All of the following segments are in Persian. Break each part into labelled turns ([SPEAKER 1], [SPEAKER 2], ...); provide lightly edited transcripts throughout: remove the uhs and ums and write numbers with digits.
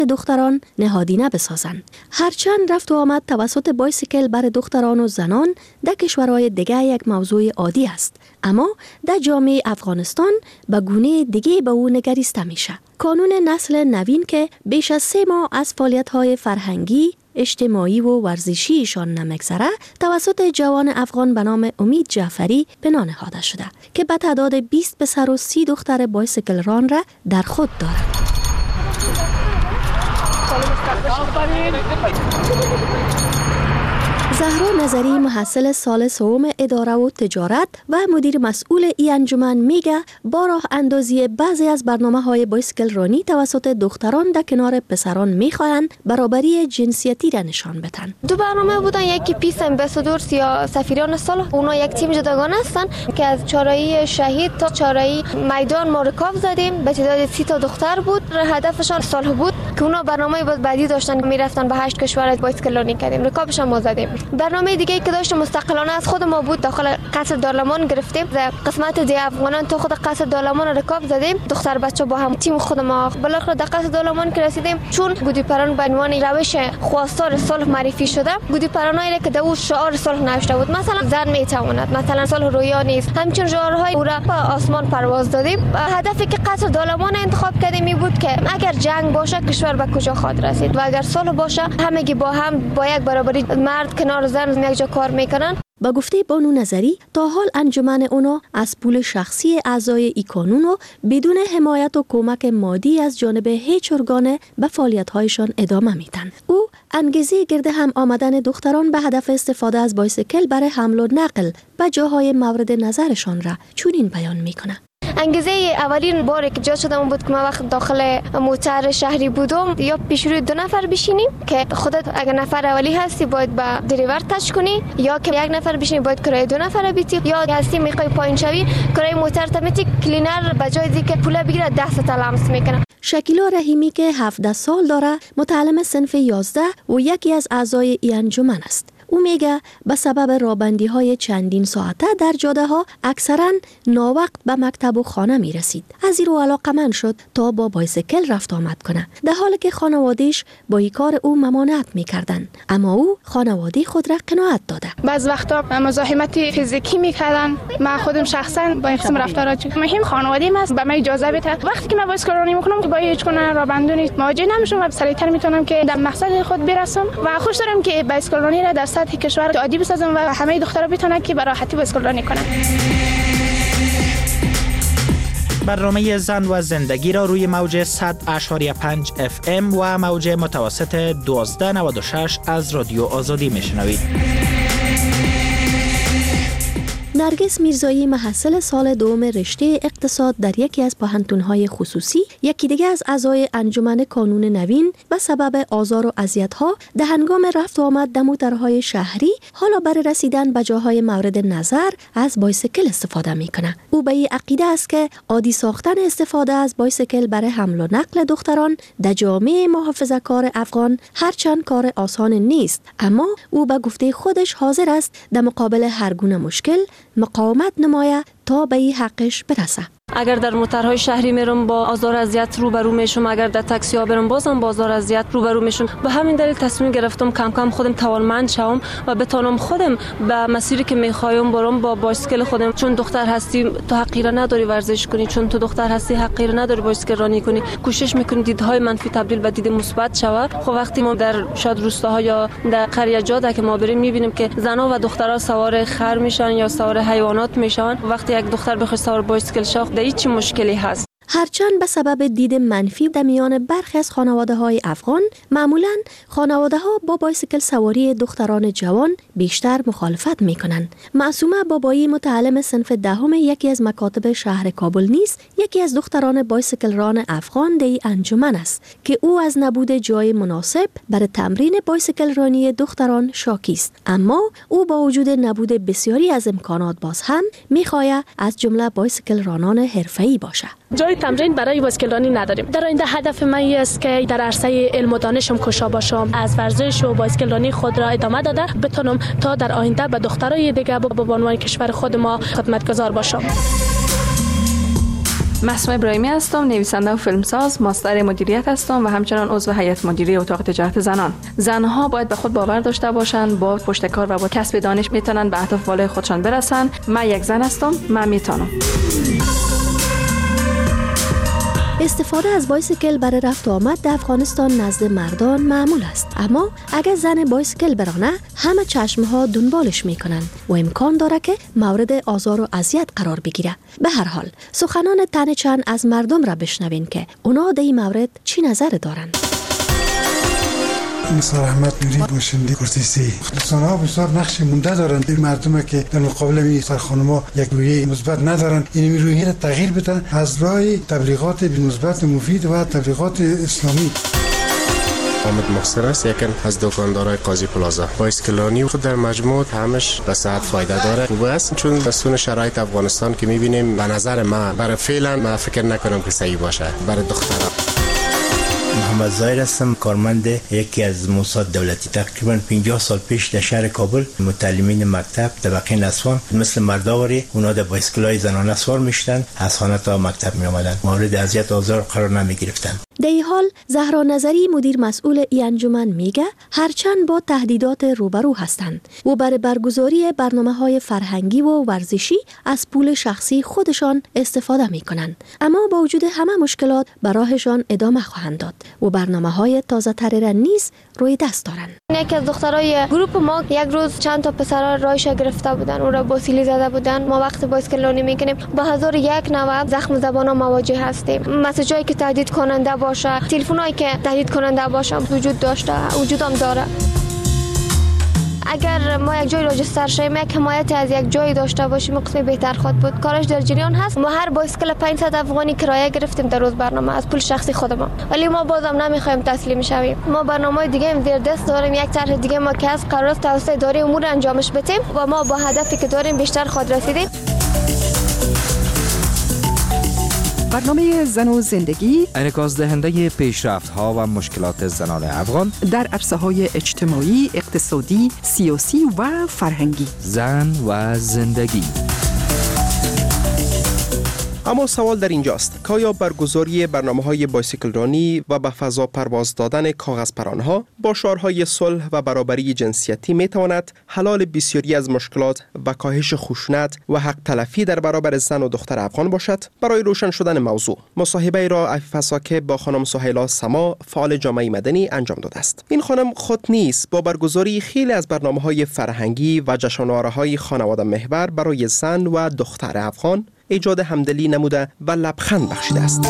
[SPEAKER 1] دختران نهادینه بسازند. هرچند رفت و آمد توسط بایسیکل برای دختران و زنان در کشورهای دیگه یک موضوع عادی است، اما در جامعه افغانستان به گونه دیگه به او نگریسته میشه. کانون نسل نوین که بیش از 3 ماه از فعالیت‌های فرهنگی، اجتماعی و ورزشیشان نمیگذره، توسط جوان افغان به نام امید جعفری بنا نهاده شده که به تعداد 20 پسر و 30 دختر بایسیکل ران را در خود دارد. زهرا نظری محصل سال سوم اداره و تجارت و مدیر مسئول این انجمن میگه با راه اندازی بعضی از برنامه‌های بایسیکل رانی توسط دختران در کنار پسران میخواهند برابری جنسیتی را نشان بدن.
[SPEAKER 2] 2 برنامه بودن، یکی پیس امباسادورز یا سفیران صلح، اونا یک تیم جداگانه هستن که از چهارراه شهید تا چهارراه میدان ما رکاب زدیم. به تعداد 30 تا دختر بود. هدفشان صلح بود که اونا برنامه بعدی داشتن، میرفتن به 8 کشور بایسیکل رانی کردیم. رکابشون ما زدیم. برنامه دیگه که داشتم مستقلانه از خود ما بود، داخل قصر دارالمان گرفتیم. در قسمت دی افغانان تو خود قصر دارالمان رکاب زدیم. دختر بچه با هم تیم خود ما بالاخره در قصر دارالمان که رسیدیم، چون گودی پران به عنوان روش خواستار صلح معرفی شده، گودی پرانایی که در شعار صلح نوشته بود، مثلا زن میتواند، مثلا صلح رویا نیست، همچنین شعارهای او را به آسمان پرواز دادیم. هدفی که قصر دارالمان انتخاب کردیم این بود که اگر جنگ باشه کشور به کجا خواهد رسید و اگر صلح باشه همگی با هم با یک برابری مرد کنار زن یک جا کار میکنن.
[SPEAKER 1] با گفته بانو نظری تا حال انجمن اونا از پول شخصی اعضای ای کانون و بدون حمایت و کمک مادی از جانب هیچ ارگان به فعالیت‌هایشان ادامه میدن. او انگیزه گرد هم آمدن دختران به هدف استفاده از بایسیکل برای حمل و نقل به جاهای مورد نظرشان را چنین بیان میکنه.
[SPEAKER 2] انگیزه اولین باری که جا شدم بود که من وقت داخل موتر شهری بودم، یا پیش روی 2 نفر بشینیم که خودت اگر نفر اولی هستی باید با دریور تچ کنی، یا که 1 نفر بشینی باید کرایه 2 نفر بیتی، یا هستی میخوای پایین شوی کرایه موتر تمیتی کلینر به جای دیگه پول بگیره دست لمس میکنه.
[SPEAKER 1] شکیلا رحیمی که 17 سال داره، متعلم صنف 11 و یکی از اعضای این انجمن است. او میگه به سبب رابندی های چندین ساعته در جاده ها اکثرا ناوقت به مکتب و خانه می رسید. از این رو علاقمند شد تا با بایسیکل رفت آمد کنه، در حالی که خانوادهش با این کار او ممانعت می کردن، اما او خانواده خود را قناعت داده.
[SPEAKER 3] بعض وقتا مزاحمت فیزیکی می کردن. من خودم شخصا با این قسم رفتارات مهم خانواده‌ام است به من اجازه بده وقتی که من بایسیکل رانی میکنم که با هیچ گونه رابندونی مواجه نمیشم و سریعتر میتونم که در مقصد خود برسم و خوش دارم که بایسیکل رانی را در سطح کشور عادی بسازم و همه دخترها بتونن که به راحتی بایسیکل رانی کنن.
[SPEAKER 4] برنامه زن و زندگی را روی موج 100.5 FM و موج متوسط 1296 از رادیو آزادی میشنوید.
[SPEAKER 1] نرگس میرزایی محصل سال دوم رشته اقتصاد در یکی از پوهنتون‌های خصوصی، یکی دیگه از اعضای انجمن کانون نوین، به سبب آزار و اذیت‌ها در هنگام رفت و آمد در موترهای شهری حالا برای رسیدن به جاهای مورد نظر از بایسیکل استفاده میکنه. او به این عقیده است که عادی ساختن استفاده از بایسیکل برای حمل و نقل دختران در جامعه محافظه‌کار افغان هرچند کار آسان نیست، اما او به گفته خودش حاضر است در مقابل هر گونه مشکل مقاومت نماید تا به این حقش برسه.
[SPEAKER 5] اگر در موترهای شهری میرم با آزار اذیت روبرو میشم، اگر در تاکسی ها برم بازم با آزار اذیت روبرو میشم. به همین دلیل تصمیم گرفتم کم کم خودم توانمند شوم و بتونم خودم به مسیری که میخوایم برم با بایسیکل خودم. چون دختر هستی تو حقی را نداری ورزش کنی، چون تو دختر هستی حقی را نداری بایسیکل رانی کنی. کوشش میکنی دیدهای منفی تبدیل به دید مثبت شود. خب وقتی ما در شاد روستاها یا در قریه جاده که ما بریم میبینیم که زنها و دخترها سوار خر میشن یا سوار حیوانات میشن. وقتی یک دختر بخواد سوار بایسیکل شه چی مشکلی هست؟
[SPEAKER 1] هرچند به سبب دید منفی در میان برخی از خانواده‌های افغان، معمولاً خانواده‌ها با بایسیکل سواری دختران جوان بیشتر مخالفت می‌کنند. معصومه بابایی متعلم صنف دهم یکی از مکاتب شهر کابل نیز یکی از دختران بایسیکل ران افغان در انجمن است که او از نبود جای مناسب برای تمرین بایسیکل رانی دختران شاکی است، اما او با وجود نبود بسیاری از امکانات باز هم می‌خواهد از جمله بایسیکل رانان حرفه‌ای باشد.
[SPEAKER 6] جای تمرین برای بایسیکل رانی نداریم. در آینده هدف من است که در عرصه علم و دانشم کوشا باشم، از ورزش و بایسیکل رانی خود را ادامه داده بتونم تا در آینده به دخترای دیگه با عنوان کشور خود ما خدمتگزار باشم.
[SPEAKER 7] مسعود ابراهیمی هستم، نویسنده و فیلمساز، ماستر مدیریت هستم و همچنان عضو هیئت مدیره اتاق تجارت زنان. زنها باید به خود باور داشته باشند، با پشتکار و با کسب دانش میتونن به اهداف بالای خودشان برسن. من یک زن هستم، من میتونم.
[SPEAKER 1] استفاده از بایسیکل برای رفت و آمد در افغانستان نزد مردان معمول است، اما اگر زن بایسیکل برانه همه چشمها دنبالش میکنن و امکان داره که مورد آزار و اذیت قرار بگیره. به هر حال سخنان تن چند از مردم را بشنوین که اونا در این مورد چی نظر دارند.
[SPEAKER 8] مثل احمد نوری باشنده کرسیسی دوستان ها بسیار نقش مونده دارند. این مردم که در مقابل این سرخانما یک رویه مثبت ندارند، این رویه را تغییر بدن از راه تبلیغات مثبت مفید و تبلیغات اسلامی.
[SPEAKER 9] حامد محسن است، یکی از دکاندارای قاضی پلازا. بایسکلانی خود در مجموع همش به صحت فایده داره، خوب است، چون بسون شرایط افغانستان که می‌بینیم به نظر من برای فعلا من فکر نکنم که صحیح باشه برای دخترها.
[SPEAKER 10] محمد ظاهر هستم، کارمند یکی از موساد دولتی. تقریبا 50 سال پیش در شهر کابل متعلمین مکتب طبقه نسوان مثل مرداوری اونا در بایسکل‌های زنانه سوار میشدن، از خانه تا مکتب می آمدن، مورد اذیت و آزار قرار نمی گرفتن.
[SPEAKER 1] در این حال زهرا نظری مدیر مسئول این انجمن میگه هرچند با تهدیدات روبرو هستند و برای برگزاری برنامه‌های فرهنگی و ورزشی از پول شخصی خودشان استفاده میکنند، اما با وجود همه مشکلات به راهشان ادامه خواهند داد و برنامه‌های تازه‌تری را نیز روی دست دارند.
[SPEAKER 2] یکی از دخترای گروپ ما یک روز چند تا پسرا رایش گرفته بودن، اون را با سیلی زده بودن. ما وقت بایسکل رانی میکنیم با 1001 نوع زخم زبان مواجه هستیم. مسیجایی که تهدید کننده باشه، تلفنایی که تهدید کننده باشه وجودم داره. اگر ما یک جای راجستر شیم، یک حمایت از یک جایی داشته باشیم قسم بهتر خواهد بود. کارش در جریان هست. ما هر بایسکل 500 افغانی کرایه گرفتیم در روز برنامه از پول شخصی خودمان، ولی ما بازم نمیخوایم تسلیم شویم. ما برنامه دیگه هم در دست داریم، یک طرح دیگه ما که از قرار است توسط اداره امور انجامش بدیم و ما با هدفی که داریم بیشتر خود رسیدیم.
[SPEAKER 11] برنامه زن و زندگی
[SPEAKER 12] انعکاس دهنده پیشرفت‌ها و مشکلات زنان افغان
[SPEAKER 11] در عرصه‌های اجتماعی، اقتصادی، سیاسی و فرهنگی.
[SPEAKER 12] زن و زندگی.
[SPEAKER 13] اما سوال در اینجاست که آیا برگزاری برنامه‌های بایسیکل رانی و به فضا پرواز دادن کاغذ پرانها با شعارهای صلح و برابری جنسیتی میتواند حلال بسیاری از مشکلات و کاهش خشونت و حق تلفی در برابر زن و دختر افغان باشد؟ برای روشن شدن موضوع مصاحبه را عفیف فساکه با خانم سهیلا سما، فعال جامعه مدنی انجام داده است. این خانم خود نیز با برگزاری خیلی از برنامه‌های فرهنگی و جشنواره‌های خانواده محور برای زن و دختر افغان ایجاد همدلی نموده و لبخند بخشیده است.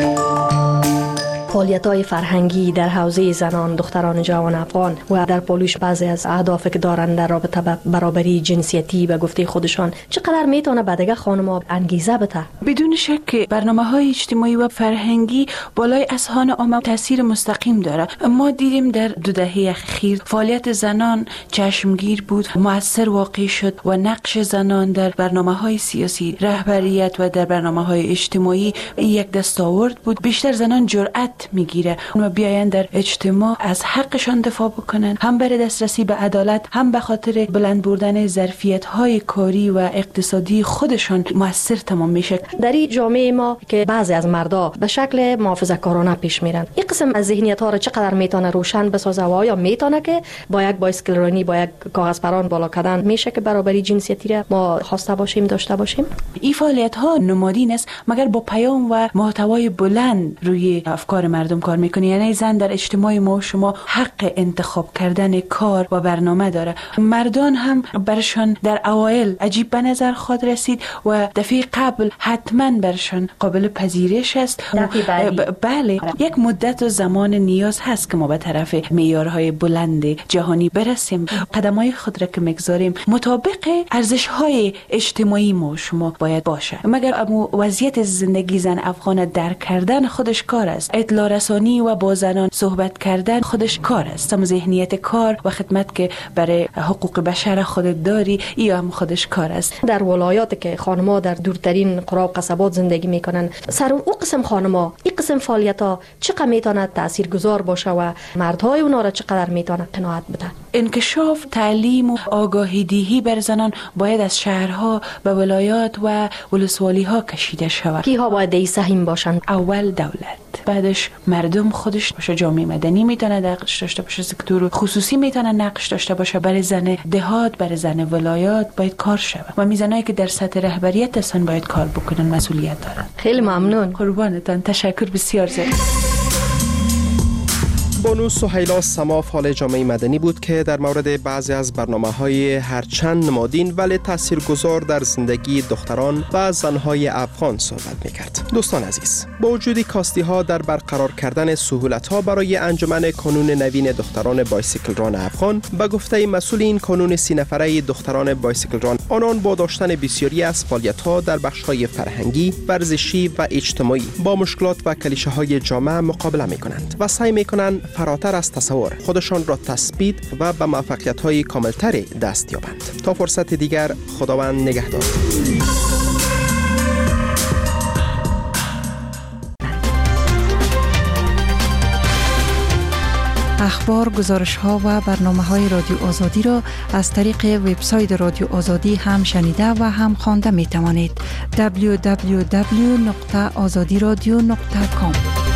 [SPEAKER 1] فعالیت‌های فرهنگی در حوزه زنان، دختران جوان افغان و در پالوش بعضی از اهدافی که دارند در رابطه با برابری جنسیتی به گفته خودشان چقدر میتونه به دیگه خانم‌ها انگیزه بده؟
[SPEAKER 14] بدون شک برنامه‌های اجتماعی و فرهنگی بالای اذهان عامه تاثیر مستقیم داره. ما دیدیم در 2 دهه اخیر فعالیت زنان چشمگیر بود، مؤثر واقع شد و نقش زنان در برنامه‌های سیاسی، رهبریت و در برنامه‌های اجتماعی یک دستاورد بود. بیشتر زنان جرأت میگیره و بیاین در اجتماع از حقشان دفاع بکنن، هم برای دسترسی به عدالت، هم به خاطر بلند بردن ظرفیت‌های کاری و اقتصادی خودشان مؤثر تمام میشه.
[SPEAKER 1] در این جامعه ما که بعضی از مردا به شکل محافظه‌کارانه پیش میرن، این قسم از ذهنیت‌ها رو چقدر میتونه روشن بسازه و آیا میتونه که با یک بایسکل رانی، با یک کاغذ پران بالا کردن میشه که برابری جنسیتی را ما خواسته باشیم، داشته باشیم؟
[SPEAKER 14] این فعالیت‌ها نمادین است مگر با پیام و محتوای بلند روی افکار مردم کار میکنه. یعنی زن در اجتماع ما شما حق انتخاب کردن کار و برنامه داره. مردان هم برشان در اوایل عجیب به نظر خود رسید و دفعه قبل حتما برشان قابل پذیرش است. بله، یک مدت و زمان نیاز هست که ما به طرف معیارهای بلند جهانی برسیم. قدم‌های خود را که میگذاریم مطابق ارزش‌های اجتماعی ما شما باید باشه. مگر وضعیت زندگی زن افغان درک کردن خودش کار است. اطلاع رسانی و با زنان صحبت کردن خودش کار است. هم ذهنیت کار و خدمت که برای حقوق بشر خودت داری یا هم خودش کار است.
[SPEAKER 1] در ولایات که خانم‌ها در دورترین قرا و قصبات زندگی میکنن، سر اون قسم خانم‌ها این قسم فعالیت‌ها چقدر میتونه تاثیرگذار باشه و مردهای اونا را چقدر میتونه قناعت بده؟
[SPEAKER 14] انکشاف، تعلیم و آگاهی دهی بر زنان باید از شهرها به ولایات و ولسوالی ها کشیده شود.
[SPEAKER 1] کیها باید سهم باشند؟
[SPEAKER 14] اول دولت، بعدش مردم خودش باشه، جامعه مدنی میتونه نقش داشته باشه، سکتور خصوصی میتونه نقش داشته باشه. برای زن دهات، برای زن ولایات باید کار شود و میزنایی که در سطح رهبریت هستن باید کار بکنن، مسئولیت دارن.
[SPEAKER 1] خیلی ممنون.
[SPEAKER 14] قربانتان، تشکر بسیار زیاد.
[SPEAKER 13] بانو سهیلا سما فعال جامعه مدنی بود که در مورد بعضی از برنامه‌های هرچند نمادین ولی تاثیرگذار در زندگی دختران و زنهای افغان صحبت می‌کرد. دوستان عزیز، با وجود کاستی‌ها در برقرار کردن سهولت‌ها برای انجمن کانون نوین دختران بایسیکل ران افغان، به گفته مسئول این کانون 30 نفره دختران بایسیکل ران، آنان با داشتن بسیاری از فعالیت‌ها در بخش‌های فرهنگی، ورزشی و اجتماعی با مشکلات و کلیشه‌های جامعه مقابله می‌کنند و سعی می‌کنند فراتر از تصور خودشان را تثبیت و به موفقیت‌های کاملتری دست یابند. تا فرصت دیگر، خداوند نگهدار.
[SPEAKER 15] اخبار، گزارش‌ها و برنامه‌های رادیو آزادی را از طریق وبسایت رادیو آزادی هم شنیده و هم خوانده می‌توانید. www.azadiradio.com